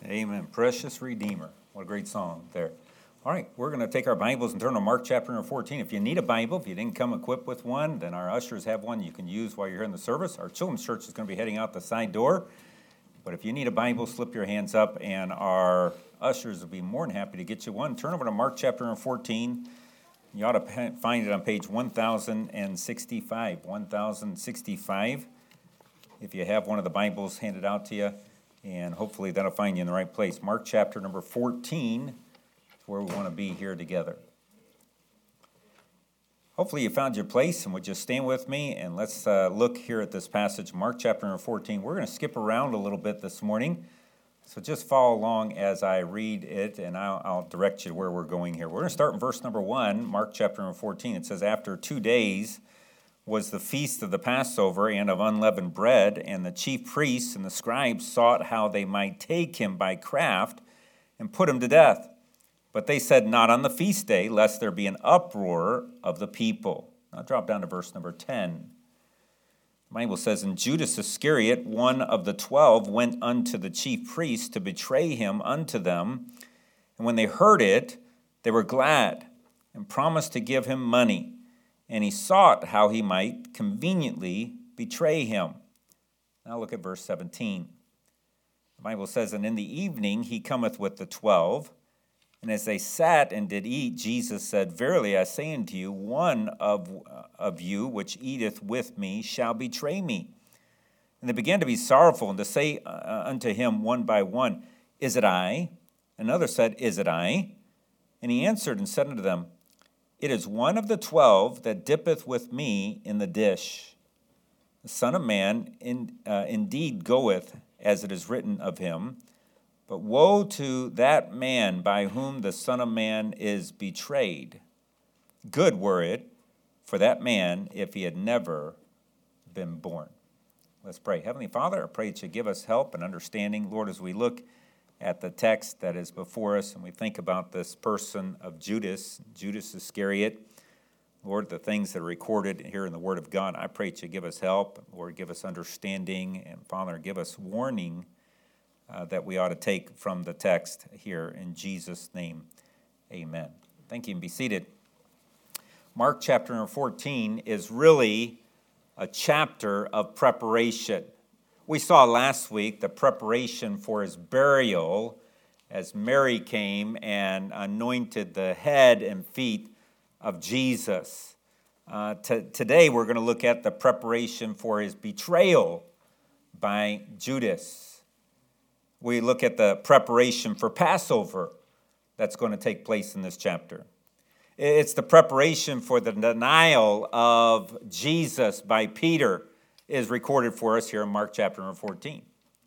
Amen. Precious Redeemer. What a great song there. All right, we're going to take our Bibles and turn to Mark chapter number 14. If you need a Bible, if you didn't come equipped with one, then our ushers have one you can use while you're here in the service. Our children's church is going to be heading out the side door. But if you need a Bible, slip your hands up, and our ushers will be more than happy to get you one. Turn over to Mark chapter number 14. You ought to find it on page 1065. 1065. If you have one of the Bibles handed out to you, and hopefully that'll find you in the right place. Mark chapter number 14 is where we want to be here together. Hopefully you found your place, and would you stand with me, and let's look here at this passage, Mark chapter number 14. We're going to skip around a little bit this morning, so just follow along as I read it, and I'll direct you to where we're going here. We're going to start in verse number 1, Mark chapter number 14. It says, "After 2 days was the feast of the Passover and of unleavened bread, and the chief priests and the scribes sought how they might take him by craft and put him to death. But they said, not on the feast day, lest there be an uproar of the people." Now drop down to verse number 10. The Bible says, "And Judas Iscariot, one of the 12, went unto the chief priests to betray him unto them. And when they heard it, they were glad, and promised to give him money. And he sought how he might conveniently betray him." Now look at verse 17. The Bible says, "And in the evening he cometh with the 12. And as they sat and did eat, Jesus said, Verily I say unto you, one of you which eateth with me shall betray me. And they began to be sorrowful, and to say unto him one by one, Is it I? Another said, Is it I? And he answered and said unto them, It is one of the 12 that dippeth with me in the dish. The Son of Man indeed goeth, as it is written of him. But woe to that man by whom the Son of Man is betrayed. Good were it for that man if he had never been born." Let's pray. Heavenly Father, I pray that you give us help and understanding. Lord, as we look at the text that is before us and we think about this person of Judas Iscariot, Lord, the things that are recorded here in the Word of God, I pray that you give us help. Lord, give us understanding, and Father, give us warning that we ought to take from the text here. In Jesus' name, amen. Thank you, and be seated. Mark chapter number 14 is really a chapter of preparation. We saw last week the preparation for his burial as Mary came and anointed the head and feet of Jesus. Today we're going to look at the preparation for his betrayal by Judas. We look at the preparation for Passover that's going to take place in this chapter. It's the preparation for the denial of Jesus by Peter is recorded for us here in Mark chapter number 14.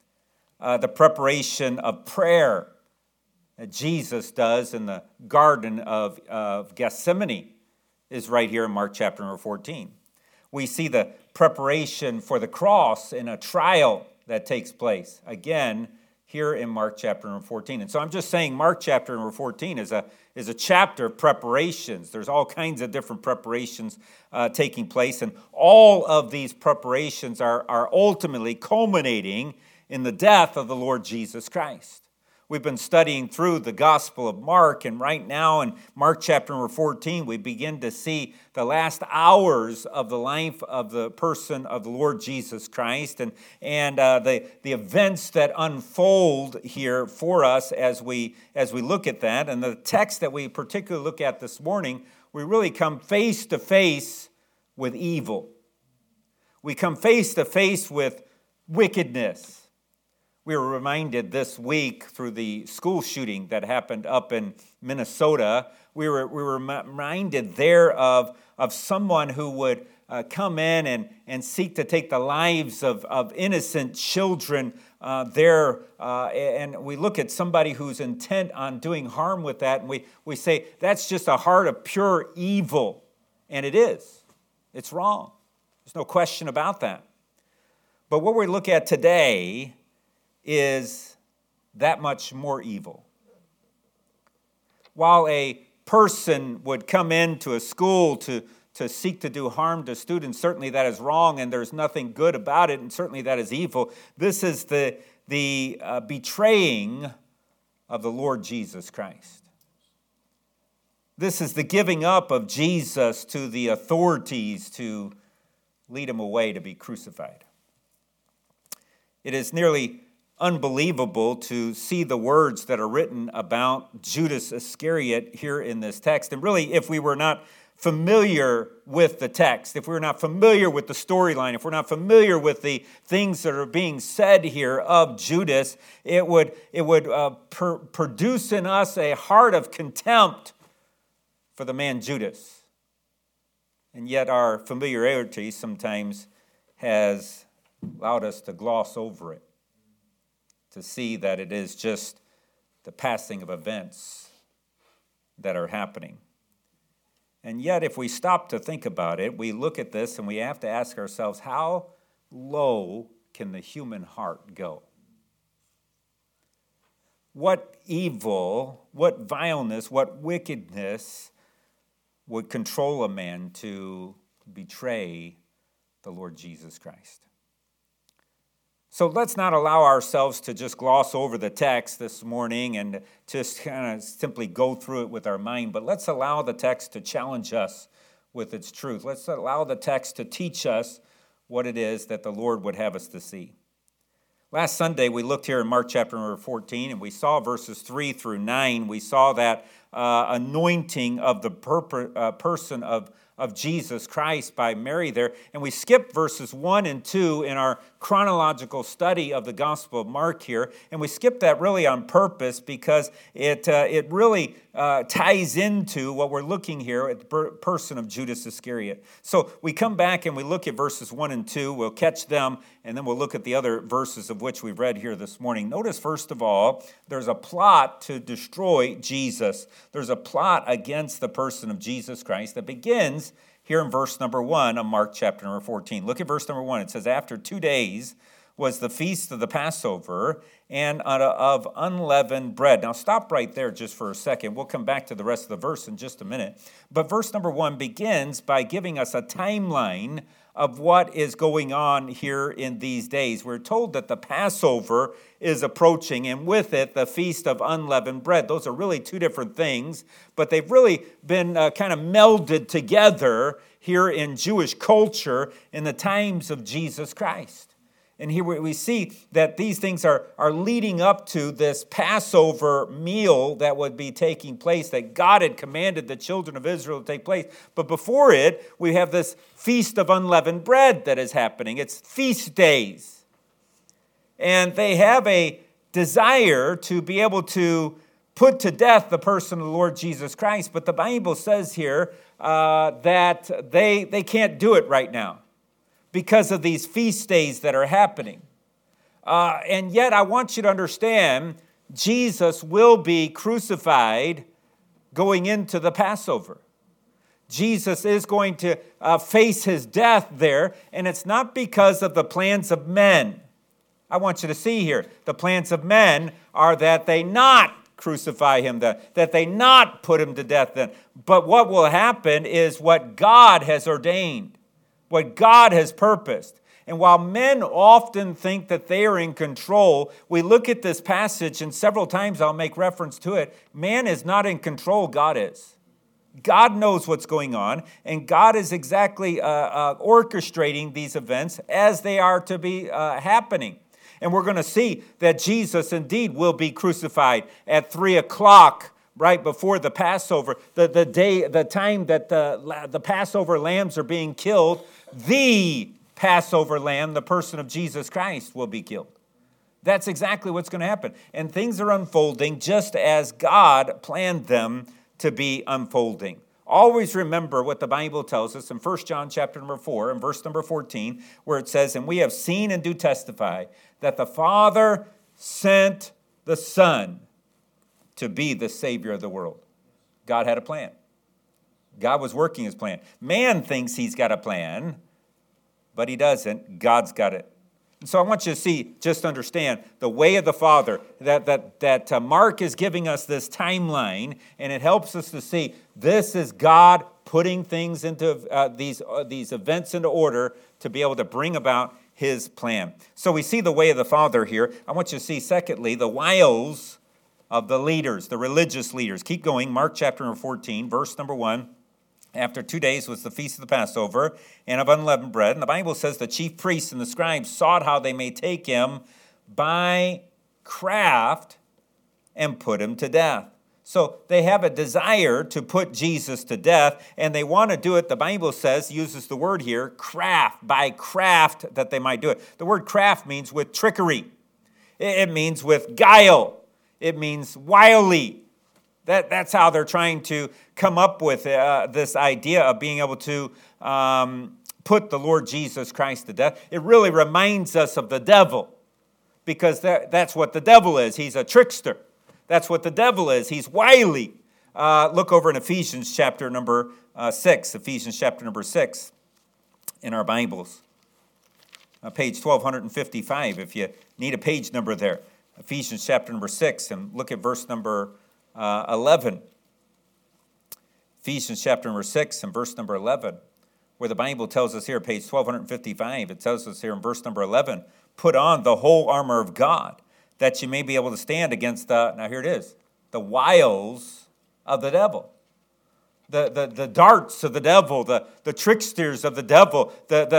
The preparation of prayer that Jesus does in the Garden of Gethsemane is right here in Mark chapter number 14. We see the preparation for the cross in a trial that takes place, again, here in Mark chapter number 14. And so I'm just saying Mark chapter number 14 is a chapter of preparations. There's all kinds of different preparations taking place, and all of these preparations are ultimately culminating in the death of the Lord Jesus Christ. We've been studying through the Gospel of Mark, and right now in Mark chapter number 14, we begin to see the last hours of the life of the person of the Lord Jesus Christ, and the events that unfold here for us as we look at that. And the text that we particularly look at this morning, we really come face to face with evil. We come face to face with wickedness. We were reminded this week through the school shooting that happened up in Minnesota. We were reminded there of someone who would come in and seek to take the lives of innocent children there. And we look at somebody who's intent on doing harm with that, and we say, that's just a heart of pure evil. And it is. It's wrong. There's no question about that. But what we look at today is that much more evil. While a person would come into a school to seek to do harm to students, certainly that is wrong, and there's nothing good about it, and certainly that is evil. This is the betraying of the Lord Jesus Christ. This is the giving up of Jesus to the authorities to lead him away to be crucified. It is nearly unbelievable to see the words that are written about Judas Iscariot here in this text. And really, if we were not familiar with the text, if we're not familiar with the storyline, if we're not familiar with the things that are being said here of Judas, it would produce in us a heart of contempt for the man Judas. And yet our familiarity sometimes has allowed us to gloss over it, to see that it is just the passing of events that are happening. And yet, if we stop to think about it, we look at this and we have to ask ourselves, how low can the human heart go? What evil, what vileness, what wickedness would control a man to betray the Lord Jesus Christ? So let's not allow ourselves to just gloss over the text this morning and just kind of simply go through it with our mind, but let's allow the text to challenge us with its truth. Let's allow the text to teach us what it is that the Lord would have us to see. Last Sunday, we looked here in Mark chapter number 14, and we saw verses 3 through 9. We saw that anointing of the person of Jesus Christ by Mary there. And we skipped verses 1 and 2 in our chronological study of the Gospel of Mark here. And we skipped that really on purpose because it really ties into what we're looking here at the person of Judas Iscariot. So we come back and we look at verses 1 and 2. We'll catch them, and then we'll look at the other verses of which we've read here this morning. Notice, first of all, there's a plot to destroy Jesus. There's a plot against the person of Jesus Christ that begins here in verse number 1 of Mark chapter number 14. Look at verse number 1. It says, after 2 days was the feast of the Passover and of unleavened bread. Now stop right there just for a second. We'll come back to the rest of the verse in just a minute. But verse number 1 begins by giving us a timeline of what is going on here in these days. We're told that the Passover is approaching, and with it, the Feast of Unleavened Bread. Those are really two different things, but they've really been kind of melded together here in Jewish culture in the times of Jesus Christ. And here we see that these things are leading up to this Passover meal that would be taking place, that God had commanded the children of Israel to take place. But before it, we have this Feast of Unleavened Bread that is happening. It's feast days. And they have a desire to be able to put to death the person of the Lord Jesus Christ. But the Bible says here that they can't do it right now, because of these feast days that are happening. And yet I want you to understand, Jesus will be crucified going into the Passover. Jesus is going to face his death there, and it's not because of the plans of men. I want you to see here, the plans of men are that they not crucify him, that they not put him to death then. But what will happen is what God has ordained, what God has purposed. And while men often think that they are in control, we look at this passage, and several times I'll make reference to it. Man is not in control, God is. God knows what's going on, and God is exactly orchestrating these events as they are to be happening. And we're going to see that Jesus indeed will be crucified at 3 o'clock right before the Passover, the time that the Passover lambs are being killed. The Passover lamb, the person of Jesus Christ, will be killed. That's exactly what's going to happen. And things are unfolding just as God planned them to be unfolding. Always remember what the Bible tells us in 1 John chapter number 4 and verse number 14, where it says, and we have seen and do testify that the Father sent the Son to be the Savior of the world. God had a plan. God was working his plan. Man thinks he's got a plan, but he doesn't. God's got it. And so I want you to see, just understand the way of the Father, that Mark is giving us this timeline, and it helps us to see this is God putting things into these events into order to be able to bring about his plan. So we see the way of the Father here. I want you to see, secondly, the wiles of the leaders, the religious leaders. Keep going, Mark chapter number 14, verse number 1. After 2 days was the feast of the Passover and of unleavened bread. And the Bible says the chief priests and the scribes sought how they may take him by craft and put him to death. So they have a desire to put Jesus to death, and they want to do it, the Bible says, uses the word here, craft, by craft that they might do it. The word craft means with trickery. It means with guile. It means wily. That's how they're trying to come up with this idea of being able to put the Lord Jesus Christ to death. It really reminds us of the devil, because that's what the devil is. He's a trickster. That's what the devil is. He's wily. Look over in Ephesians chapter number 6. Ephesians chapter number 6 in our Bibles. Page 1255 if you need a page number there. Ephesians chapter number 6, and look at verse number 11. Ephesians chapter number 6 and verse number 11, where the Bible tells us here, page 1255, it tells us here in verse number 11, put on the whole armor of God, that you may be able to stand against now here it is, the wiles of the devil. The darts of the devil, the tricksters of the devil,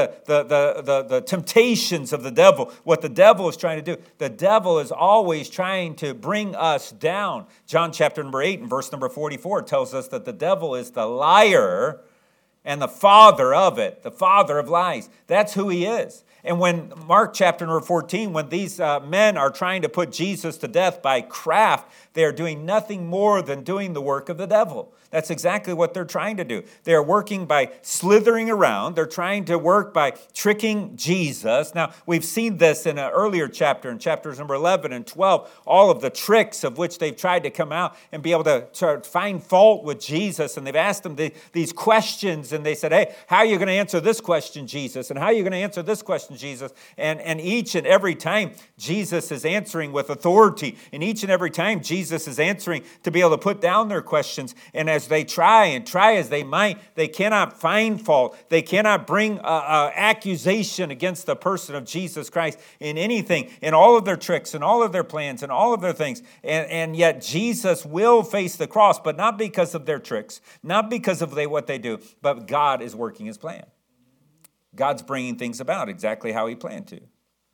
the temptations of the devil, what the devil is trying to do. The devil is always trying to bring us down. John chapter number 8 and verse number 44 tells us that the devil is the liar and the father of it, the father of lies. That's who he is. And when Mark chapter number 14, when these men are trying to put Jesus to death by craft, they are doing nothing more than doing the work of the devil. That's exactly what they're trying to do. They're working by slithering around. They're trying to work by tricking Jesus. Now, we've seen this in an earlier chapter, in chapters number 11 and 12, all of the tricks of which they've tried to come out and be able to find fault with Jesus. And they've asked him these questions, and they said, hey, how are you going to answer this question, Jesus? And how are you going to answer this question, Jesus? And each and every time, Jesus is answering with authority. And each and every time, Jesus is answering to be able to put down their questions. And as they try as they might, they cannot find fault. They cannot bring accusation against the person of Jesus Christ in anything, in all of their tricks and all of their plans and all of their things. And yet Jesus will face the cross, but not because of their tricks, not because of what they do, but God is working his plan. God's bringing things about exactly how he planned to.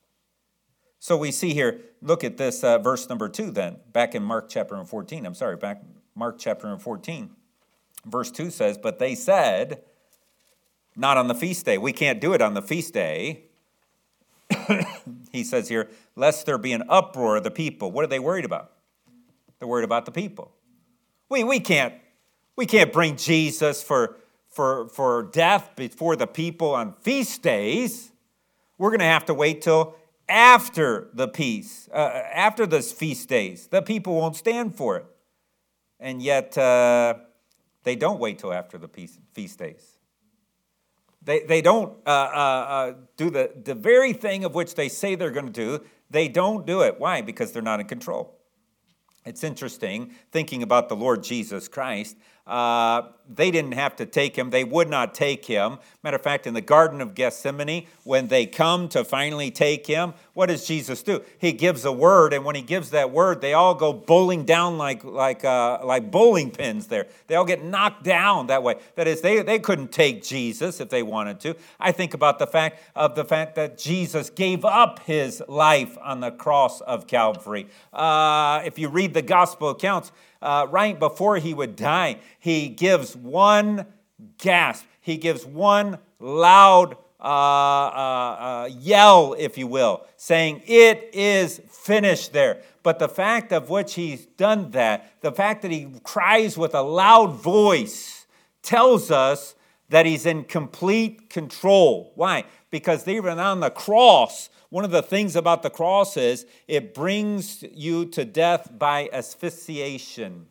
So we see here, look at this verse number 2 then, back in Mark chapter 14. Mark chapter 14. Verse 2 says, but they said, not on the feast day. We can't do it on the feast day. He says here, lest there be an uproar of the people. What are they worried about? They're worried about the people. We can't bring Jesus for death before the people on feast days. We're going to have to wait till after the feast days. The people won't stand for it. And yet, they don't wait till after the feast days. They don't do the very thing of which they say they're going to do. They don't do it. Why? Because they're not in control. It's interesting, thinking about the Lord Jesus Christ. They didn't have to take him. They would not take him. Matter of fact, in the Garden of Gethsemane, when they come to finally take him, what does Jesus do? He gives a word, and when he gives that word, they all go bowling down like bowling pins there. They all get knocked down that way. That is, they couldn't take Jesus if they wanted to. I think about the fact that Jesus gave up his life on the cross of Calvary. If you read the gospel accounts, right before he would die, he gives one gasp. He gives one loud yell, if you will, saying, it is finished there. But the fact of which he's done that, the fact that he cries with a loud voice, tells us that he's in complete control. Why? Because even on the cross, one of the things about the cross is it brings you to death by asphyxiation.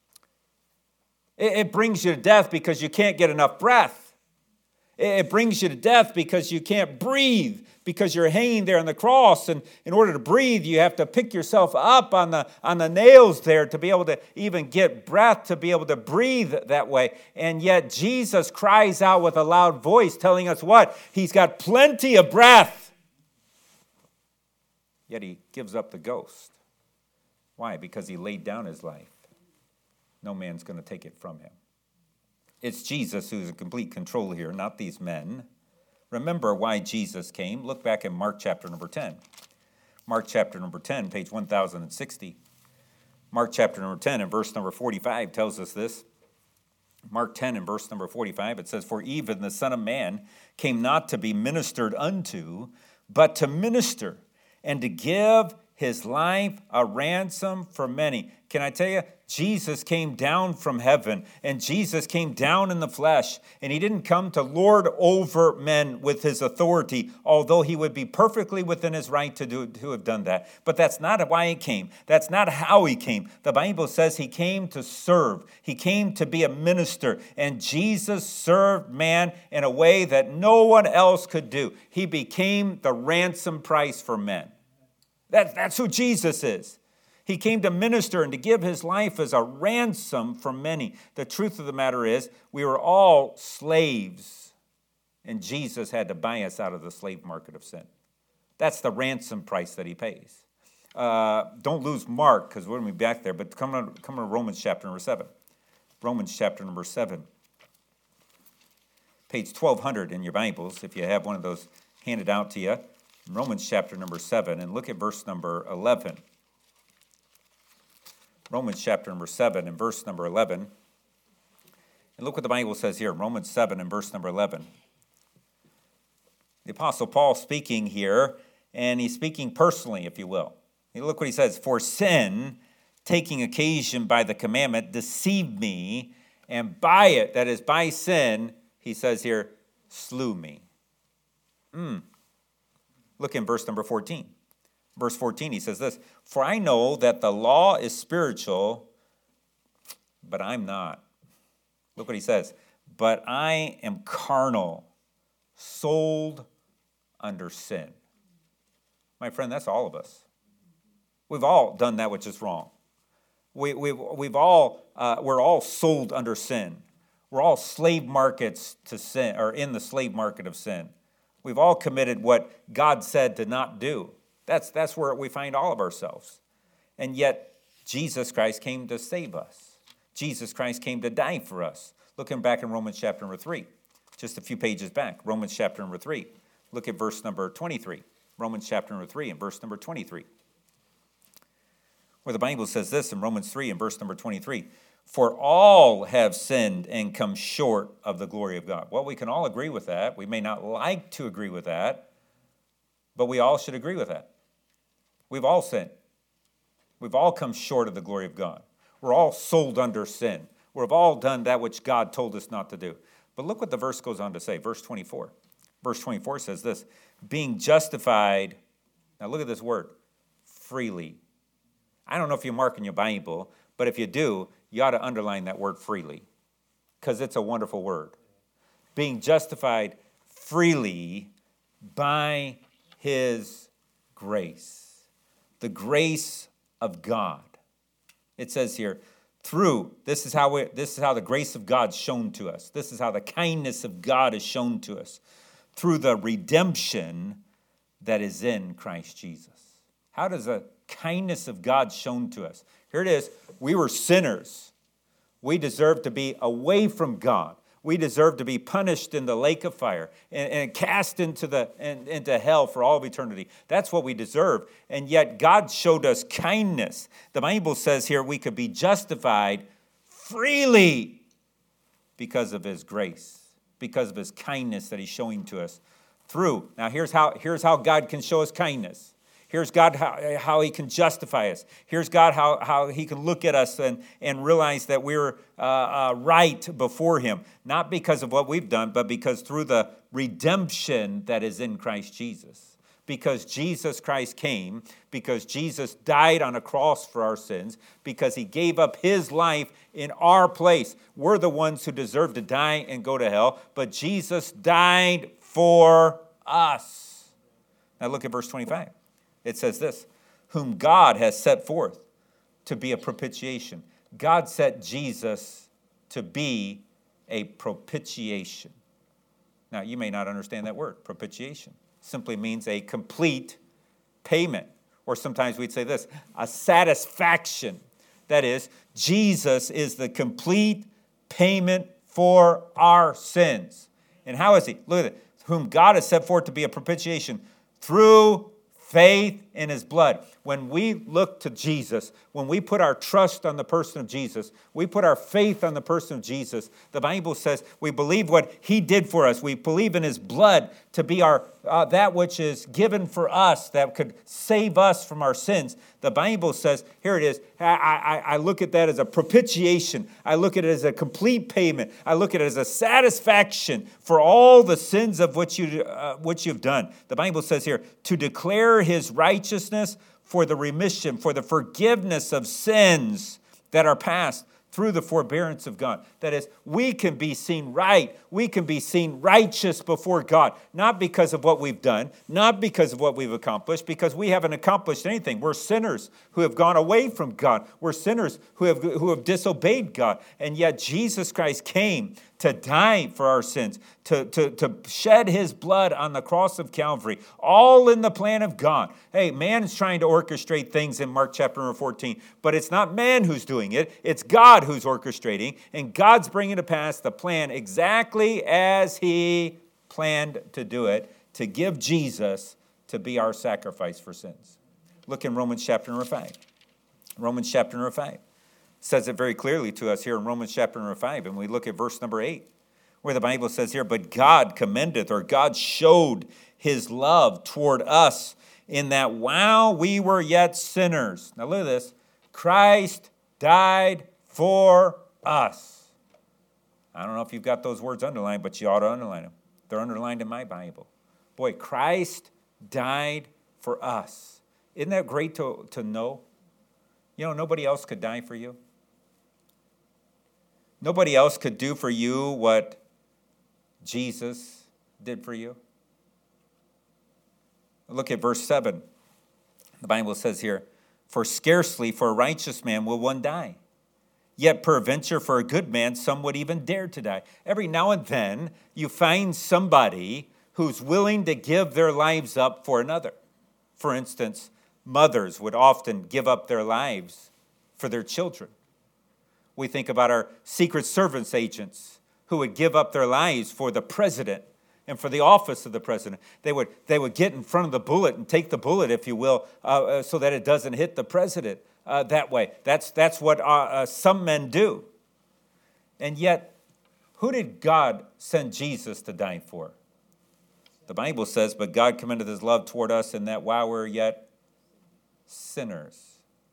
It brings you to death because you can't get enough breath. It brings you to death because you can't breathe, because you're hanging there on the cross, and in order to breathe, you have to pick yourself up on the nails there to be able to even get breath, to be able to breathe that way. And yet Jesus cries out with a loud voice, telling us what? He's got plenty of breath. Yet he gives up the ghost. Why? Because he laid down his life. No man's going to take it from him. It's Jesus who's in complete control here, not these men. Remember why Jesus came. Look back in Mark chapter number 10. Mark chapter number 10, page 1060. Mark chapter number 10 and verse number 45 tells us this. Mark 10 and verse number 45, it says, "For even the Son of Man came not to be ministered unto, but to minister, and to give his life a ransom for many." Can I tell you, Jesus came down from heaven, and Jesus came down in the flesh, and he didn't come to lord over men with his authority, although he would be perfectly within his right to have done that. But that's not why he came. That's not how he came. The Bible says he came to serve. He came to be a minister, and Jesus served man in a way that no one else could do. He became the ransom price for men. That's who Jesus is. He came to minister and to give his life as a ransom for many. The truth of the matter is, we were all slaves, and Jesus had to buy us out of the slave market of sin. That's the ransom price that he pays. Don't lose Mark, because we're going to be back there, but come to Romans chapter number 7. Romans chapter number 7. Page 1200 in your Bibles, if you have one of those handed out to you. Romans chapter number 7, and look at verse number 11. Romans chapter number 7 and verse number 11. And look what the Bible says here, Romans 7 and verse number 11. The Apostle Paul speaking here, and he's speaking personally, if you will. And look what he says, "For sin, taking occasion by the commandment, deceived me, and by it," that is by sin, he says here, "slew me." Look in verse number 14. Verse 14, he says this, "For I know that the law is spiritual, but I'm not." Look what he says, "But I am carnal, sold under sin." My friend, that's all of us. We've all done that which is wrong. We're all sold under sin. We're all slave markets to sin, or in the slave market of sin. We've all committed what God said to not do. That's where we find all of ourselves. And yet, Jesus Christ came to save us. Jesus Christ came to die for us. Looking back in Romans chapter number 3, just a few pages back, Romans chapter number 3. Look at verse number 23. Romans chapter number 3 and verse number 23. Where the Bible says this in Romans 3 and verse number 23, "For all have sinned and come short of the glory of God." Well, we can all agree with that. We may not like to agree with that, but we all should agree with that. We've all sinned. We've all come short of the glory of God. We're all sold under sin. We've all done that which God told us not to do. But look what the verse goes on to say, verse 24. Verse 24 says this, "Being justified," now look at this word, "freely." I don't know if you mark in your Bible, but if you do, you ought to underline that word "freely," because it's a wonderful word. Being justified freely by his grace. The grace of God. It says here, this is how the grace of God's shown to us. This is how the kindness of God is shown to us. Through the redemption that is in Christ Jesus. How does the kindness of God shown to us? Here it is. We were sinners. We deserve to be away from God. We deserve to be punished in the lake of fire and cast into hell for all of eternity. That's what we deserve. And yet God showed us kindness. The Bible says here we could be justified freely because of his grace, because of his kindness that he's showing to us through. Now here's how God can show us kindness. Here's God how he can justify us. Here's God how he can look at us and realize that we're right before him. Not because of what we've done, but because through the redemption that is in Christ Jesus. Because Jesus Christ came, because Jesus died on a cross for our sins, because he gave up his life in our place. We're the ones who deserve to die and go to hell, but Jesus died for us. Now look at verse 25. It says this, "Whom God has set forth to be a propitiation." God set Jesus to be a propitiation. Now, you may not understand that word, propitiation. Simply means a complete payment. Or sometimes we'd say this, a satisfaction. That is, Jesus is the complete payment for our sins. And how is he? Look at it. Whom God has set forth to be a propitiation through faith in his blood. When we look to Jesus, when we put our trust on the person of Jesus, we put our faith on the person of Jesus, the Bible says we believe what he did for us. We believe in his blood to be our that which is given for us that could save us from our sins. The Bible says, here it is, I look at that as a propitiation. I look at it as a complete payment. I look at it as a satisfaction for all the sins of which you've done. The Bible says here, to declare his righteousness for the remission, for the forgiveness of sins that are past through the forbearance of God. That is, we can be seen right. We can be seen righteous before God, not because of what we've done, not because of what we've accomplished, because we haven't accomplished anything. We're sinners who have gone away from God. We're sinners who have disobeyed God. And yet Jesus Christ came to die for our sins, to shed his blood on the cross of Calvary, all in the plan of God. Hey, man is trying to orchestrate things in Mark chapter 14, but it's not man who's doing it. It's God who's orchestrating, and God's bringing to pass the plan exactly as he planned to do it, to give Jesus to be our sacrifice for sins. Look in Romans chapter 5. Romans chapter 5. Says it very clearly to us here in Romans chapter 5, and we look at verse number 8, where the Bible says here, but God commendeth, or God showed his love toward us in that while we were yet sinners, now look at this, Christ died for us. I don't know if you've got those words underlined, but you ought to underline them. They're underlined in my Bible. Boy, Christ died for us. Isn't that great to know? You know, nobody else could die for you. Nobody else could do for you what Jesus did for you. Look at verse 7. The Bible says here, for scarcely for a righteous man will one die. Yet peradventure for a good man some would even dare to die. Every now and then you find somebody who's willing to give their lives up for another. For instance, mothers would often give up their lives for their children. We think about our Secret Service agents who would give up their lives for the president and for the office of the president. They would get in front of the bullet and take the bullet, if you will, so that it doesn't hit the president that way. That's what some men do. And yet, who did God send Jesus to die for? The Bible says, but God commended his love toward us in that while we're yet sinners,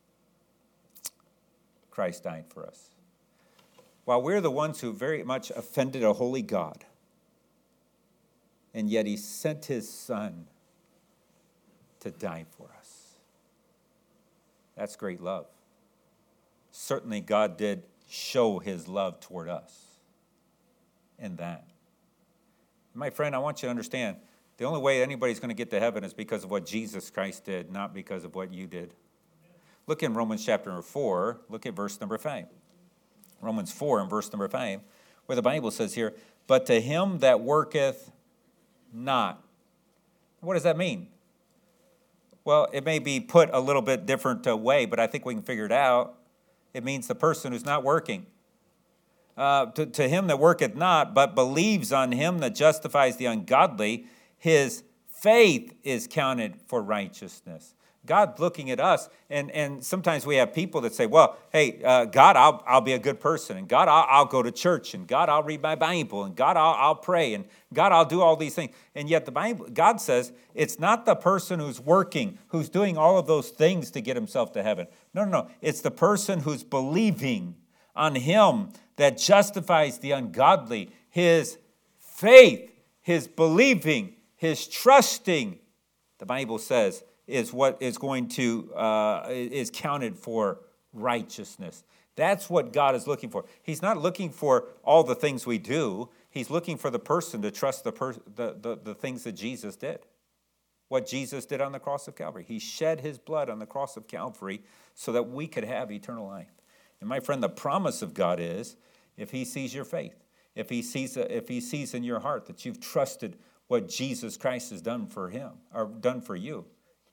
Christ died for us. While we're the ones who very much offended a holy God, and yet he sent his son to die for us. That's great love. Certainly God did show his love toward us in that. My friend, I want you to understand, the only way anybody's going to get to heaven is because of what Jesus Christ did, not because of what you did. Look in Romans chapter 4, look at verse number 5. Romans 4 and verse number 5, where the Bible says here, but to him that worketh not. What does that mean? Well, it may be put a little bit different way, but I think we can figure it out. It means the person who's not working. To him that worketh not, but believes on him that justifies the ungodly, his faith is counted for righteousness. God's looking at us, and sometimes we have people that say, well, hey, God, I'll be a good person, and God, I'll go to church, and God, I'll read my Bible, and God, I'll pray, and God, I'll do all these things. And yet God says it's not the person who's working, who's doing all of those things to get himself to heaven. No. It's the person who's believing on him that justifies the ungodly. His faith, his believing, his trusting, the Bible says, is what is going to, is counted for righteousness. That's what God is looking for. He's not looking for all the things we do. He's looking for the person to trust the things that Jesus did. What Jesus did on the cross of Calvary. He shed his blood on the cross of Calvary so that we could have eternal life. And my friend, the promise of God is, if he sees your faith, if he sees in your heart that you've trusted what Jesus Christ has done for him, or done for you,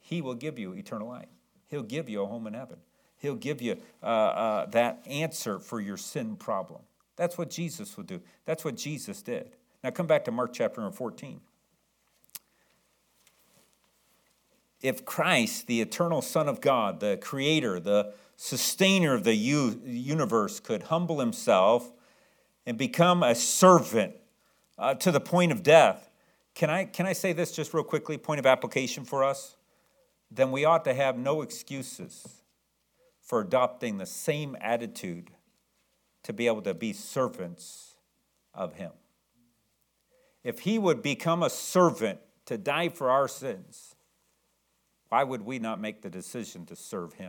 he will give you eternal life. He'll give you a home in heaven. He'll give you that answer for your sin problem. That's what Jesus would do. That's what Jesus did. Now come back to Mark chapter 14. If Christ, the eternal Son of God, the creator, the sustainer of the universe, could humble himself and become a servant to the point of death, can I say this just real quickly, point of application for us? Then we ought to have no excuses for adopting the same attitude to be able to be servants of him. If he would become a servant to die for our sins, why would we not make the decision to serve him?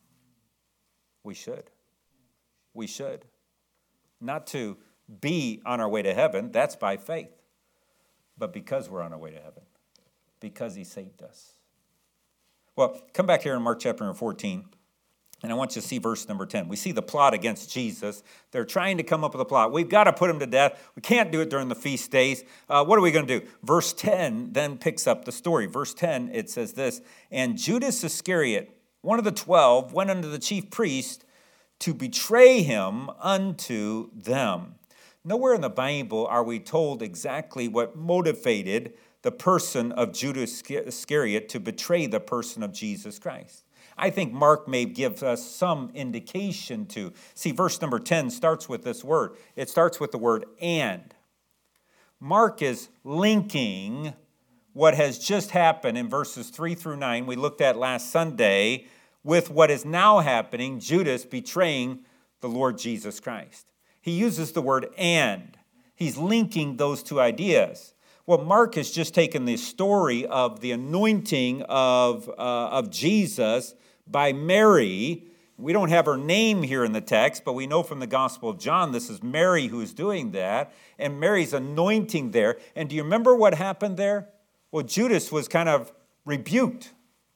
We should. We should. Not to be on our way to heaven, that's by faith, but because we're on our way to heaven, because he saved us. Well, come back here in Mark chapter 14, and I want you to see verse number 10. We see the plot against Jesus. They're trying to come up with a plot. We've got to put him to death. We can't do it during the feast days. What are we going to do? Verse 10 then picks up the story. Verse 10, it says this, and Judas Iscariot, one of the 12, went unto the chief priest to betray him unto them. Nowhere in the Bible are we told exactly what motivated the person of Judas Iscariot to betray the person of Jesus Christ. I think Mark may give us some indication to. See, verse number 10 starts with this word. It starts with the word and. Mark is linking what has just happened in verses 3 through 9, we looked at last Sunday, with what is now happening, Judas betraying the Lord Jesus Christ. He uses the word and. He's linking those two ideas. Well, Mark has just taken the story of the anointing of Jesus by Mary. We don't have her name here in the text, but we know from the Gospel of John this is Mary who is doing that, and Mary's anointing there. And do you remember what happened there? Well, Judas was kind of rebuked.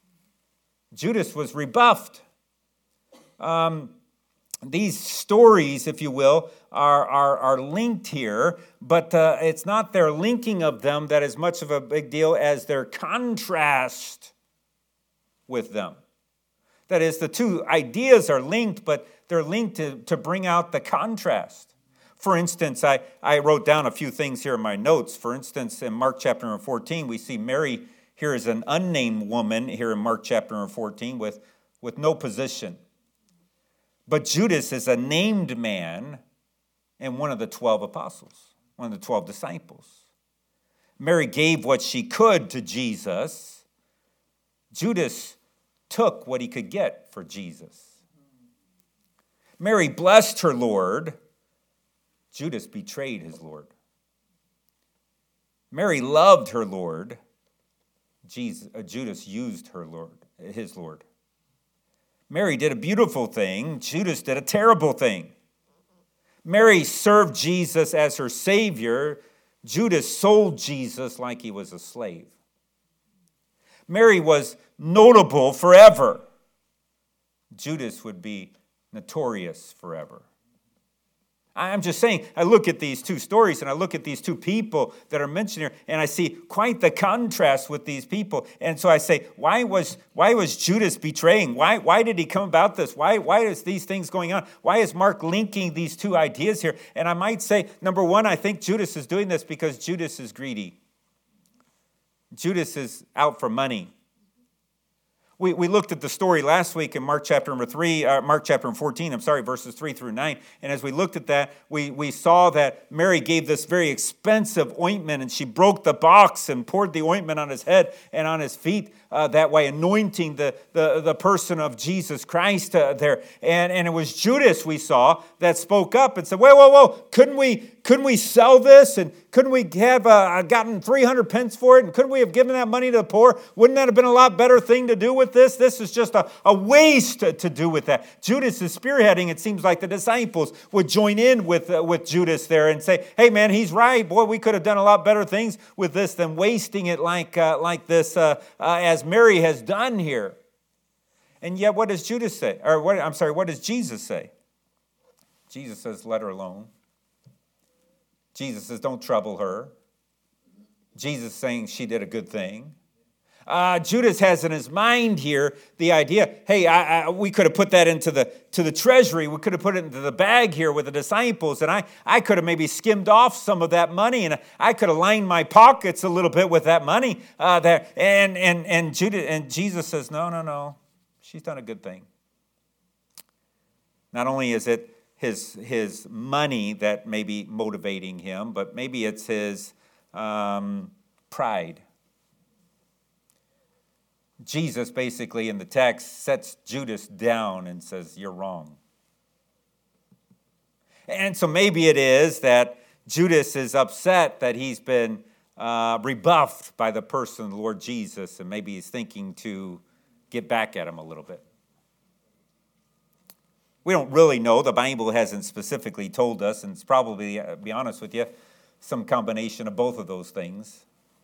Judas was rebuffed. These stories, if you will, are linked here, but it's not their linking of them that is much of a big deal as their contrast with them. That is, the two ideas are linked, but they're linked to bring out the contrast. For instance, I wrote down a few things here in my notes. For instance, in Mark chapter 14, we see Mary here as an unnamed woman here in Mark chapter 14 with no position. But Judas is a named man and one of the 12 apostles, one of the 12 disciples. Mary gave what she could to Jesus. Judas took what he could get for Jesus. Mary blessed her Lord. Judas betrayed his Lord. Mary loved her Lord. Judas used her Lord, his Lord. Mary did a beautiful thing. Judas did a terrible thing. Mary served Jesus as her Savior. Judas sold Jesus like he was a slave. Mary was notable forever. Judas would be notorious forever. I'm just saying, I look at these two stories and I look at these two people that are mentioned here, and I see quite the contrast with these people. And so I say, why was Judas betraying? Why did he come about this? Why is these things going on? Why is Mark linking these two ideas here? And I might say, number one, I think Judas is doing this because Judas is greedy. Judas is out for money. We looked at the story last week in Mark chapter 14, verses 3 through 9. And as we looked at that, we saw that Mary gave this very expensive ointment, and she broke the box and poured the ointment on his head and on his feet, that way anointing the person of Jesus Christ there. And it was Judas, we saw, that spoke up and said, whoa, couldn't we sell this? And couldn't we have gotten 300 pence for it? And couldn't we have given that money to the poor? Wouldn't that have been a lot better thing to do with this? This is just a waste to do with that. Judas is spearheading. It seems like the disciples would join in with Judas there and say, hey man, he's right. Boy, we could have done a lot better things with this than wasting it like this as Mary has done here. And yet what does Judas say? What does Jesus say? Jesus says, let her alone. Jesus says, don't trouble her. Jesus saying she did a good thing. Judas has in his mind here the idea, hey, we could have put that into the treasury. We could have put it into the bag here with the disciples, and I could have maybe skimmed off some of that money, and I could have lined my pockets a little bit with that money there. And Jesus says, no, she's done a good thing. Not only is it his money that may be motivating him, but maybe it's his pride. Jesus basically in the text sets Judas down and says, you're wrong. And so maybe it is that Judas is upset that he's been rebuffed by the person of the Lord Jesus, and maybe he's thinking to get back at him a little bit. We don't really know. The Bible hasn't specifically told us, and it's probably, to be honest with you, some combination of both of those things.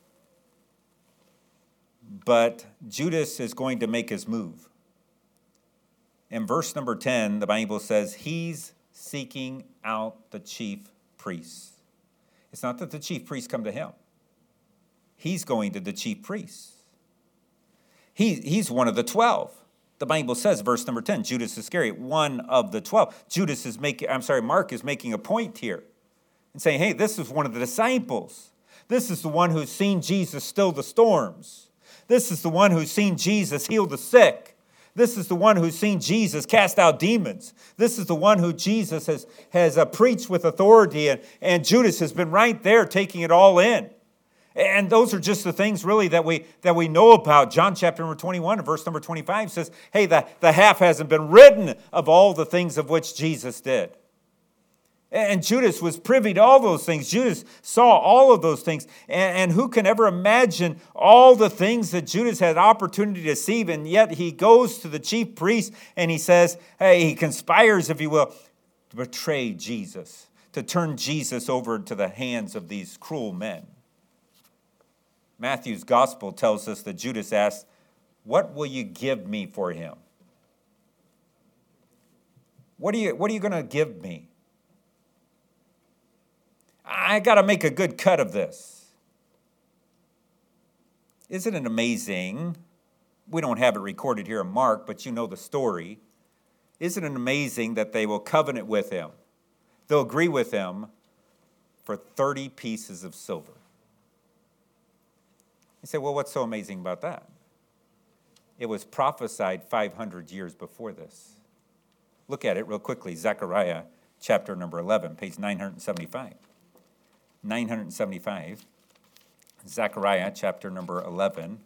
But Judas is going to make his move. In verse number 10, the Bible says he's seeking out the chief priests. It's not that the chief priests come to him. He's going to the chief priests. He's one of the 12. The Bible says, verse number 10, Judas Iscariot, one of the 12. Mark is making a point here and saying, hey, this is one of the disciples. This is the one who's seen Jesus still the storms. This is the one who's seen Jesus heal the sick. This is the one who's seen Jesus cast out demons. This is the one who Jesus has preached with authority, and Judas has been right there taking it all in. And those are just the things really that we know about. John chapter number 21 and verse number 25 says, hey, the half hasn't been written of all the things of which Jesus did. And Judas was privy to all those things. Judas saw all of those things. And who can ever imagine all the things that Judas had opportunity to see, and yet he goes to the chief priest and he says, hey, he conspires, if you will, to betray Jesus, to turn Jesus over to the hands of these cruel men. Matthew's gospel tells us that Judas asked, what will you give me for him? What are you going to give me? I got to make a good cut of this. Isn't it amazing? We don't have it recorded here in Mark, but you know the story. Isn't it amazing that they will covenant with him? They'll agree with him for 30 pieces of silver. You say, well, what's so amazing about that? It was prophesied 500 years before this. Look at it real quickly. Zechariah chapter number 11, page 975. 975. Zechariah chapter number 11.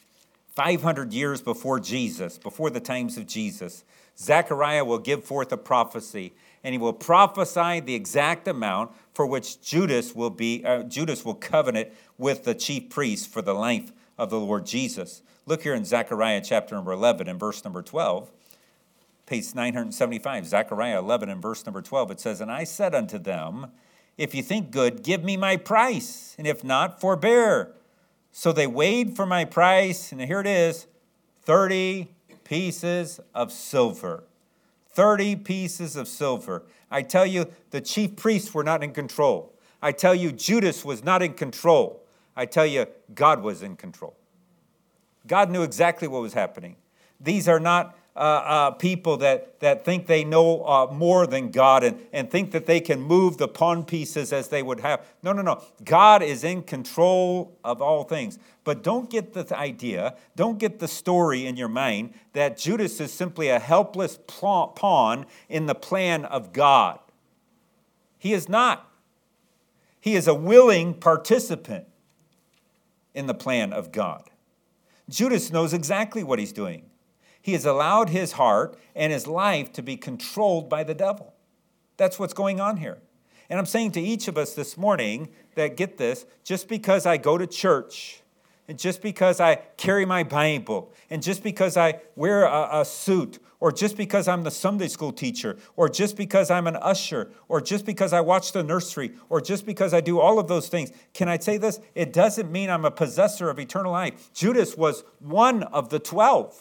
500 years before Jesus, before the times of Jesus, Zechariah will give forth a prophecy, and he will prophesy the exact amount for which Judas will covenant with the chief priest for the life of the Lord Jesus. Look here in Zechariah chapter number 11 and verse number 12, page 975, Zechariah 11 and verse number 12, it says, and I said unto them, if you think good, give me my price, and if not, forbear. So they weighed for my price, and here it is, 30 pieces of silver. 30 pieces of silver. I tell you, the chief priests were not in control. I tell you, Judas was not in control. I tell you, God was in control. God knew exactly what was happening. These are not people that think they know more than God and think that they can move the pawn pieces as they would have. No. God is in control of all things. But don't get the idea, don't get the story in your mind that Judas is simply a helpless pawn in the plan of God. He is not. He is a willing participant in the plan of God. Judas knows exactly what he's doing. He has allowed his heart and his life to be controlled by the devil. That's what's going on here. And I'm saying to each of us this morning that, get this, just because I go to church, and just because I carry my Bible, and just because I wear a suit, or just because I'm the Sunday school teacher, or just because I'm an usher, or just because I watch the nursery, or just because I do all of those things, can I say this? It doesn't mean I'm a possessor of eternal life. Judas was one of the 12.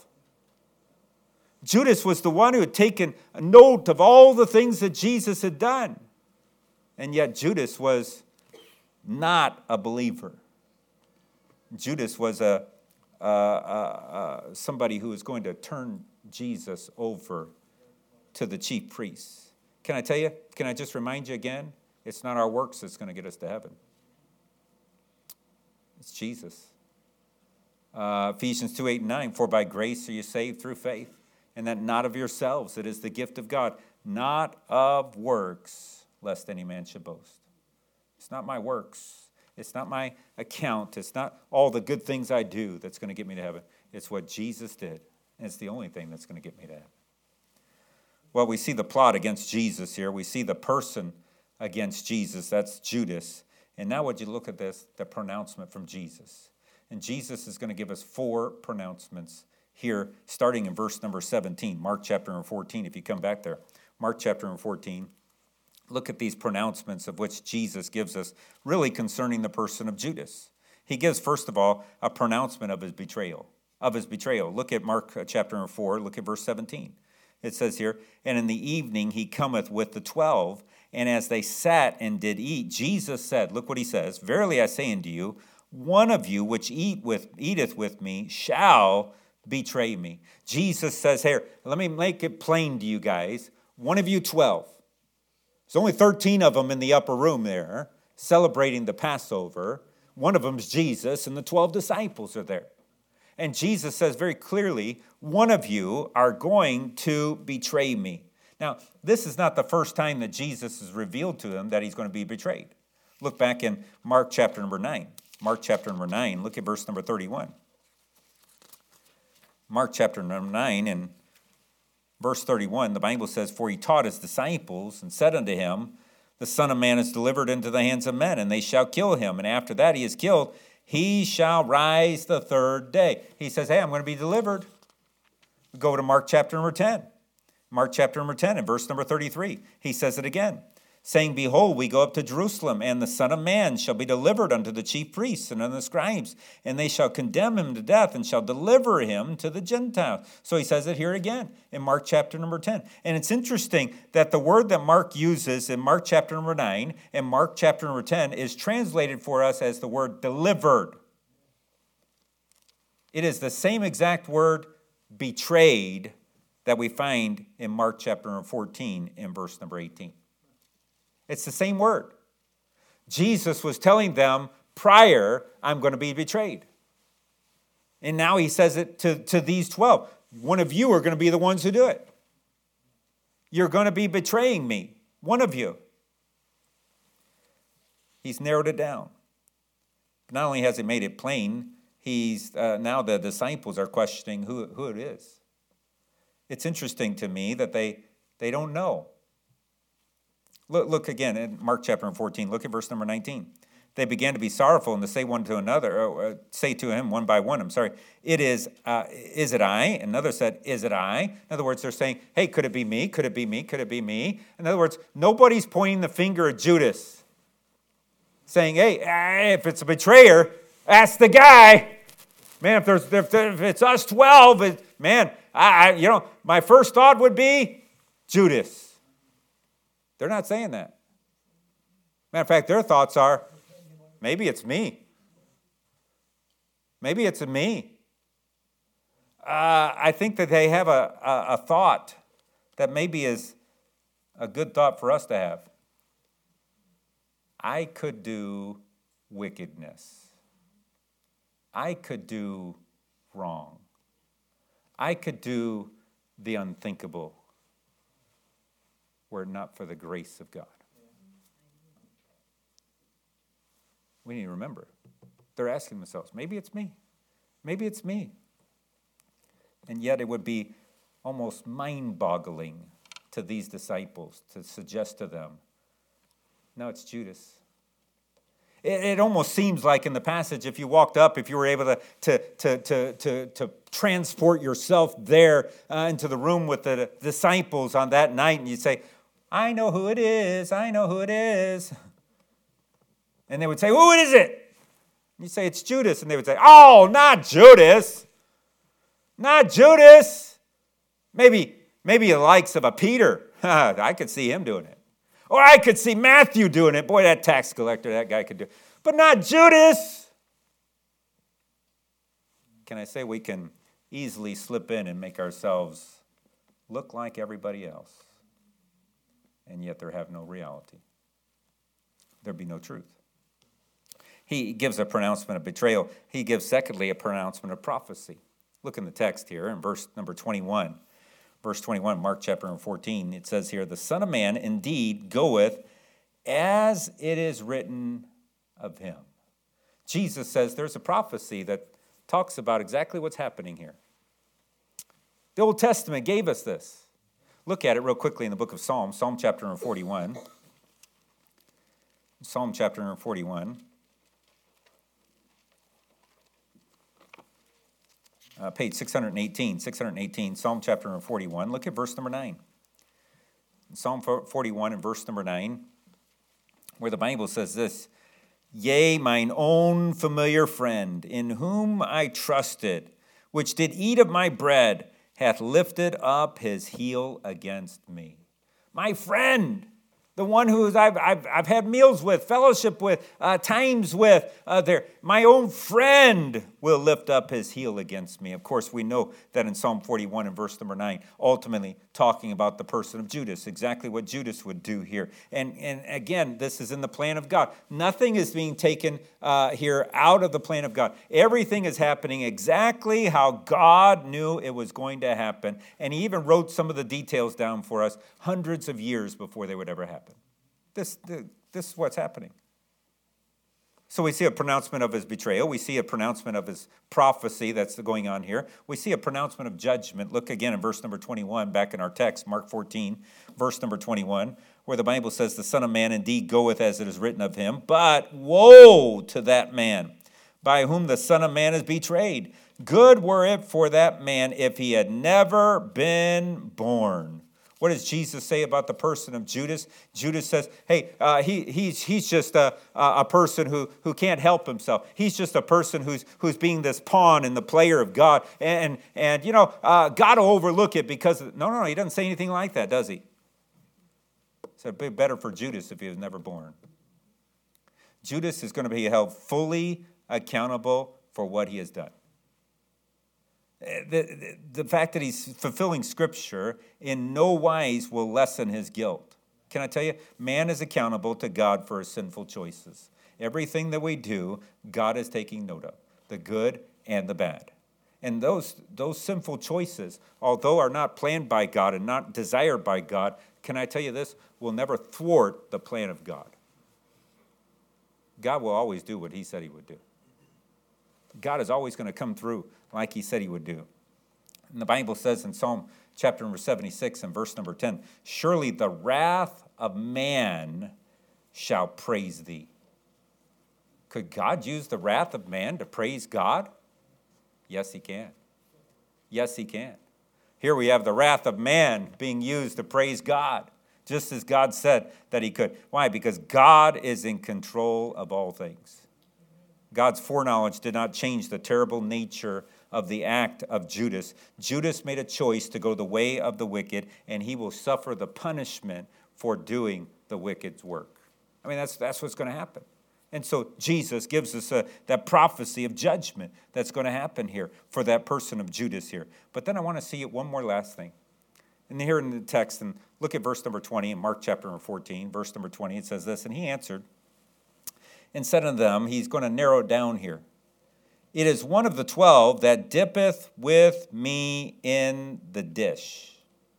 Judas was the one who had taken a note of all the things that Jesus had done. And yet Judas was not a believer. Judas was a somebody who is going to turn Jesus over to the chief priests. Can I tell you, can I just remind you again? It's not our works that's going to get us to heaven. It's Jesus. Ephesians 2:8-9, for by grace are you saved through faith, and that not of yourselves, it is the gift of God, not of works, lest any man should boast. It's not my works. It's not my account. It's not all the good things I do that's going to get me to heaven. It's what Jesus did, and it's the only thing that's going to get me to heaven. Well, we see the plot against Jesus here. We see the person against Jesus. That's Judas. And now would you look at this, the pronouncement from Jesus. And Jesus is going to give us 4 pronouncements here, starting in verse number 17, Mark chapter 14, if you come back there. Mark chapter 14. Look at these pronouncements of which Jesus gives us, really concerning the person of Judas. He gives, first of all, a pronouncement of his betrayal. Look at Mark chapter 4, look at verse 17. It says here, and in the evening he cometh with the 12, and as they sat and did eat, Jesus said, look what he says, verily I say unto you, one of you which eateth with me shall betray me. Jesus says, here, let me make it plain to you guys, one of you 12. There's only 13 of them in the upper room there, celebrating the Passover. One of them is Jesus, and the 12 disciples are there. And Jesus says very clearly, one of you are going to betray me. Now, this is not the first time that Jesus has revealed to them that he's going to be betrayed. Look back in Mark chapter number 9. Mark chapter number 9, look at verse number 31. Mark chapter number 9 and verse 31, the Bible says, for he taught his disciples and said unto him, the Son of Man is delivered into the hands of men, and they shall kill him. And after that he is killed, he shall rise the 3rd day. He says, hey, I'm going to be delivered. Go to Mark chapter number 10. Mark chapter number 10 and verse number 33. He says it again, saying, behold, we go up to Jerusalem, and the Son of Man shall be delivered unto the chief priests and unto the scribes, and they shall condemn him to death and shall deliver him to the Gentiles. So he says it here again in Mark chapter number 10. And it's interesting that the word that Mark uses in Mark chapter number 9 and Mark chapter number 10 is translated for us as the word delivered. It is the same exact word betrayed that we find in Mark chapter number 14 and verse number 18. It's the same word. Jesus was telling them prior, I'm going to be betrayed. And now he says it to these 12. One of you are going to be the ones who do it. You're going to be betraying me. One of you. He's narrowed it down. Not only has he made it plain, he's now the disciples are questioning who it is. It's interesting to me that they don't know. Look again in Mark chapter 14. Look at verse number 19. They began to be sorrowful and to say one to another, say to him one by one, is it I? And another said, is it I? In other words, they're saying, hey, could it be me? Could it be me? Could it be me? In other words, nobody's pointing the finger at Judas, saying, hey, if it's a betrayer, ask the guy. Man, if it's us 12, my first thought would be Judas. They're not saying that. Matter of fact, their thoughts are, maybe it's me. Maybe it's me. I think that they have a thought that maybe is a good thought for us to have. I could do wickedness. I could do wrong. I could do the unthinkable were it not for the grace of God. We need to remember. They're asking themselves, maybe it's me. Maybe it's me. And yet it would be almost mind-boggling to these disciples to suggest to them, no, it's Judas. It almost seems like in the passage, if you walked up, if you were able to transport yourself there into the room with the disciples on that night, and you'd say, I know who it is. I know who it is. And they would say, who is it? And you say, it's Judas. And they would say, oh, not Judas. Not Judas. Maybe the likes of a Peter. I could see him doing it. Or I could see Matthew doing it. Boy, that tax collector, that guy could do it. But not Judas. can I say we can easily slip in and make ourselves look like everybody else, and yet there have no reality. There be no truth. He gives a pronouncement of betrayal. He gives, secondly, a pronouncement of prophecy. Look in the text here in verse number 21. Verse 21, Mark chapter 14, it says here, the Son of Man indeed goeth as it is written of him. Jesus says there's a prophecy that talks about exactly what's happening here. The Old Testament gave us this. Look at it real quickly in the book of Psalms, Psalm chapter 41. Psalm chapter 41. Page 618, Psalm chapter 41. Look at verse number 9. Psalm 41 and verse number 9, where the Bible says this, yea, mine own familiar friend, in whom I trusted, which did eat of my bread, hath lifted up his heel against me. My friend, the one who I've had meals with, fellowship with, times with, my own friend will lift up his heel against me. Of course, we know that in Psalm 41 and verse number 9, ultimately talking about the person of Judas, exactly what Judas would do here. And again, this is in the plan of God. Nothing is being taken here out of the plan of God. Everything is happening exactly how God knew it was going to happen. And he even wrote some of the details down for us hundreds of years before they would ever happen. This is what's happening. So we see a pronouncement of his betrayal. We see a pronouncement of his prophecy that's going on here. We see a pronouncement of judgment. Look again in verse number 21, back in our text, Mark 14, verse number 21, where the Bible says, the Son of Man indeed goeth as it is written of him, but woe to that man by whom the Son of Man is betrayed. Good were it for that man if he had never been born. What does Jesus say about the person of Judas? Judas says, hey, he's just a person who can't help himself. He's just a person who's being this pawn in the player of God. And God will overlook it because, no, he doesn't say anything like that, does he? He said it'd be better for Judas if he was never born. Judas is going to be held fully accountable for what he has done. The fact that he's fulfilling Scripture in no wise will lessen his guilt. Can I tell you, man is accountable to God for his sinful choices. Everything that we do, God is taking note of, the good and the bad. And those sinful choices, although are not planned by God and not desired by God, can I tell you this, will never thwart the plan of God. God will always do what he said he would do. God is always going to come through like he said he would do. And the Bible says in Psalm chapter number 76 and verse number 10, surely the wrath of man shall praise thee. Could God use the wrath of man to praise God? Yes, he can. Yes, he can. Here we have the wrath of man being used to praise God, just as God said that he could. Why? Because God is in control of all things. God's foreknowledge did not change the terrible nature of the act of Judas. Judas made a choice to go the way of the wicked, and he will suffer the punishment for doing the wicked's work. I mean, that's what's going to happen. And so Jesus gives us that prophecy of judgment that's going to happen here for that person of Judas here. But then I want to see one more last thing. And here in the text, and look at verse number 20 in Mark chapter 14, verse number 20, it says this, and he answered and said unto them, he's going to narrow it down here. It is one of the 12 that dippeth with me in the dish.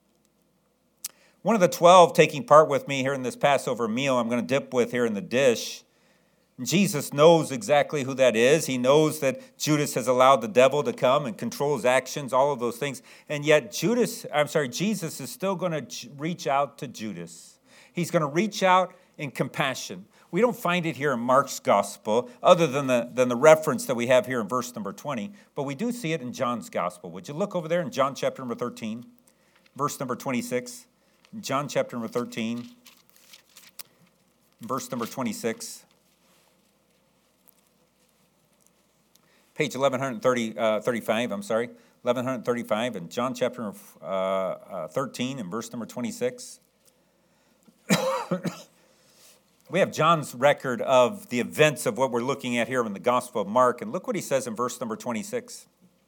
One of the 12 taking part with me here in this Passover meal, I'm going to dip with here in the dish. Jesus knows exactly who that is. He knows that Judas has allowed the devil to come and control his actions, all of those things. And yet Jesus is still going to reach out to Judas. He's going to reach out in compassion. We don't find it here in Mark's gospel, other than the reference that we have here in verse number 20, but we do see it in John's gospel. Would you look over there in John chapter number 13, verse number 26? John chapter number 13, verse number 26. Page 1135, 1135, in John chapter 13 and verse number 26. We have John's record of the events of what we're looking at here in the Gospel of Mark, and look what he says in verse number 26.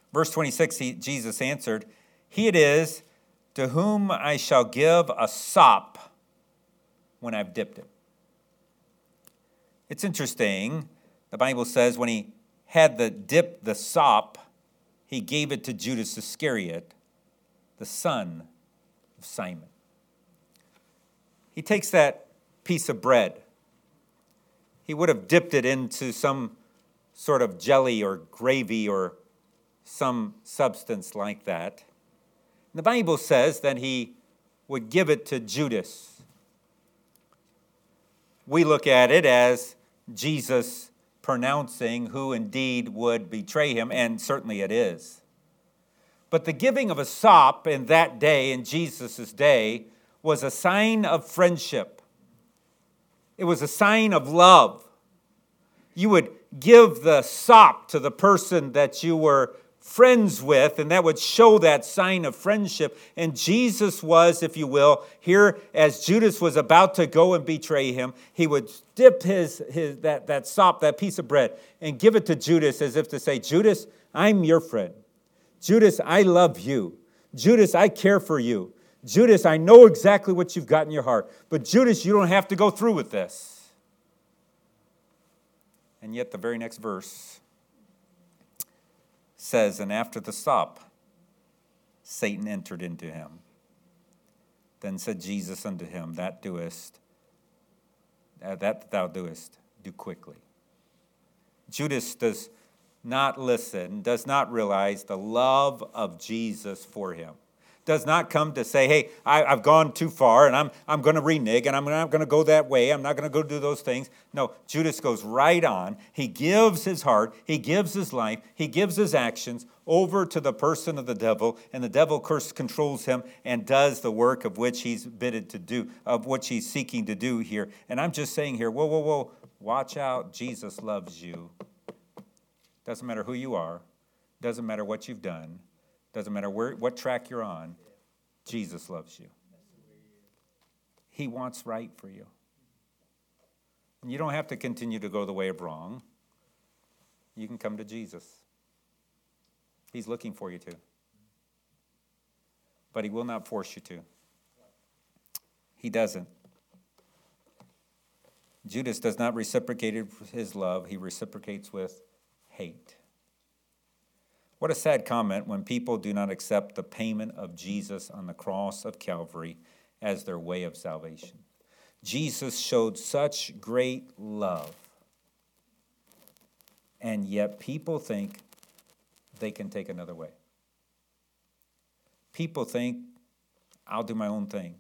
Verse 26, Jesus answered, "He it is to whom I shall give a sop when I've dipped it." It's interesting. The Bible says when he had dipped the sop, he gave it to Judas Iscariot, the son of Simon. He takes that piece of bread. He would have dipped it into some sort of jelly or gravy or some substance like that. And the Bible says that he would give it to Judas. We look at it as Jesus pronouncing who indeed would betray him, and certainly it is. But the giving of a sop in that day, in Jesus' day, was a sign of friendship. It was a sign of love. You would give the sop to the person that you were friends with, and that would show that sign of friendship. And Jesus was, if you will, here as Judas was about to go and betray him, he would dip that sop, that piece of bread, and give it to Judas as if to say, "Judas, I'm your friend. Judas, I love you. Judas, I care for you. Judas, I know exactly what you've got in your heart. But Judas, you don't have to go through with this." And yet the very next verse says, "And after the sop, Satan entered into him. Then said Jesus unto him, that thou doest, do quickly." Judas does not listen, does not realize the love of Jesus for him. Does not come to say, "Hey, I've gone too far, and I'm going to renege, and I'm not going to go that way. I'm not going to go do those things." No, Judas goes right on. He gives his heart, he gives his life, he gives his actions over to the person of the devil, and the devil controls him and does the work of which he's bidded to do, of which he's seeking to do here. And I'm just saying here, whoa, watch out. Jesus loves you. Doesn't matter who you are. Doesn't matter what you've done. Doesn't matter what track you're on. Jesus loves you. He wants right for you. And you don't have to continue to go the way of wrong. You can come to Jesus. He's looking for you to. But he will not force you to. He doesn't. Judas does not reciprocate his love. He reciprocates with hate. What a sad comment when people do not accept the payment of Jesus on the cross of Calvary as their way of salvation. Jesus showed such great love, and yet people think they can take another way. People think, "I'll do my own thing."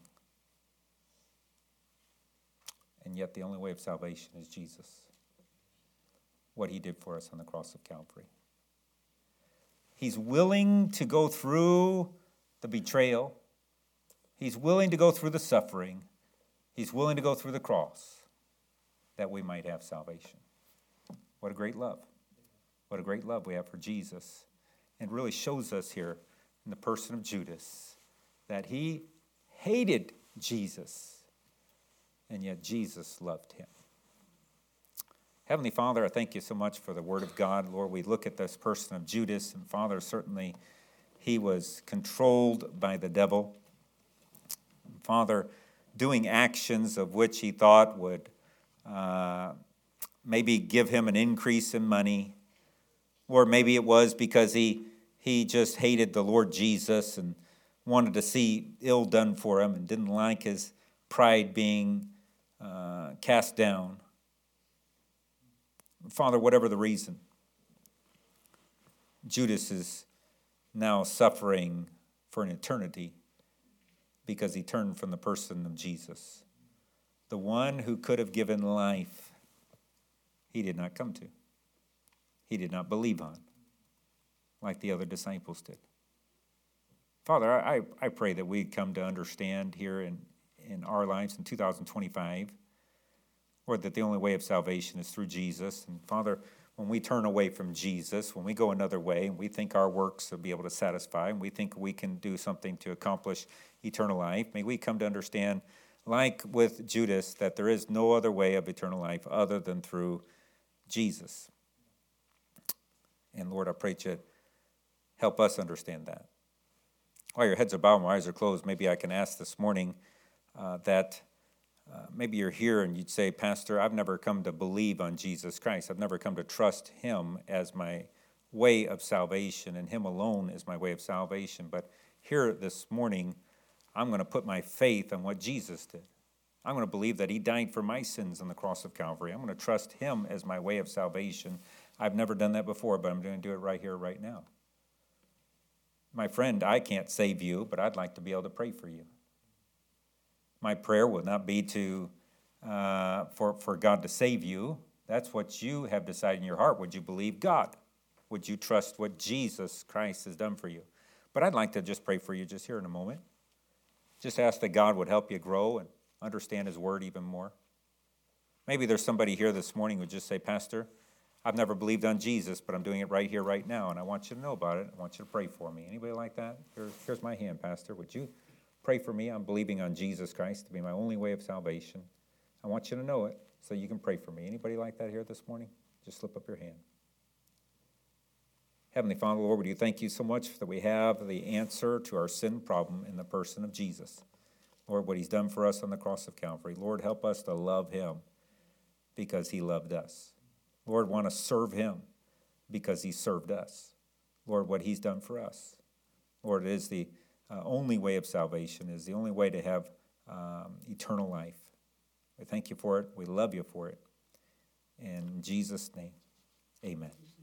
And yet the only way of salvation is Jesus. What he did for us on the cross of Calvary. He's willing to go through the betrayal. He's willing to go through the suffering. He's willing to go through the cross that we might have salvation. What a great love. What a great love we have for Jesus. It really shows us here in the person of Judas that he hated Jesus, and yet Jesus loved him. Heavenly Father, I thank you so much for the word of God. Lord, we look at this person of Judas, and Father, certainly he was controlled by the devil. Father, doing actions of which he thought would maybe give him an increase in money, or maybe it was because he just hated the Lord Jesus and wanted to see ill done for him and didn't like his pride being cast down. Father, whatever the reason, Judas is now suffering for an eternity because he turned from the person of Jesus. The one who could have given life, he did not come to. He did not believe on, like the other disciples did. Father, I pray that we come to understand here in our lives in 2025, or that the only way of salvation is through Jesus. And Father, when we turn away from Jesus, when we go another way, and we think our works will be able to satisfy, and we think we can do something to accomplish eternal life, may we come to understand, like with Judas, that there is no other way of eternal life other than through Jesus. And Lord, I pray that Help us understand that. While your heads are bowed and your eyes are closed, maybe I can ask this morning that maybe you're here and you'd say, Pastor, I've never come to believe on Jesus Christ. I've never come to trust him as my way of salvation, and him alone is my way of salvation. But here this morning, I'm going to put my faith on what Jesus did. I'm going to believe that he died for my sins on the cross of Calvary. I'm going to trust him as my way of salvation. I've never done that before, but I'm going to do it right here, right now. My friend, I can't save you, but I'd like to be able to pray for you. My prayer will not be for God to save you. That's what you have decided in your heart. Would you believe God? Would you trust what Jesus Christ has done for you? But I'd like to just pray for you just here in a moment. Just ask that God would help you grow and understand his word even more. Maybe there's somebody here this morning who would just say, Pastor, I've never believed on Jesus, but I'm doing it right here, right now, and I want you to know about it. I want you to pray for me. Anybody like that? Here's my hand, Pastor. Would you pray for me? I'm believing on Jesus Christ to be my only way of salvation. I want you to know it so you can pray for me. Anybody like that here this morning? Just slip up your hand. Heavenly Father, Lord, we do thank you so much that we have the answer to our sin problem in the person of Jesus. Lord, what he's done for us on the cross of Calvary. Lord, help us to love him because he loved us. Lord, want to serve him because he served us. Lord, what he's done for us. Lord, it is the only way of salvation, is the only way to have eternal life. We thank you for it. We love you for it. In Jesus' name, amen.